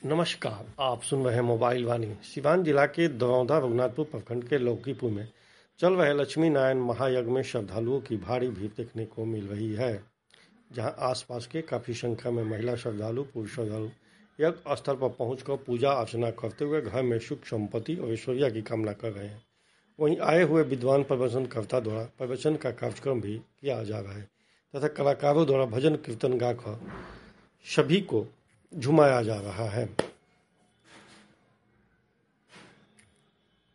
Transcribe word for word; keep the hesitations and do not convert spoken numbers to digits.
नमस्कार, आप सुन रहे हैं मोबाइल वाणी। सिवान जिला के दरौंधा रघुनाथपुर प्रखंड के लौकीपुर में चल रहे लक्ष्मी नारायण महायज्ञ में श्रद्धालुओं की भारी भीड़ देखने को मिल रही है, जहां आसपास के काफी संख्या में महिला श्रद्धालु, पुरुष श्रद्धालु यज्ञ स्थल पर पहुंचकर पूजा अर्चना करते हुए घर में सुख संपत्ति और ऐश्वर्या की कामना कर रहे हैं। वहीं आए हुए विद्वान प्रवचनकर्ता द्वारा प्रवचन का कार्यक्रम भी किया जा रहा है तथा कलाकारों द्वारा भजन कीर्तन गाकर सभी को झुमाया जा रहा है।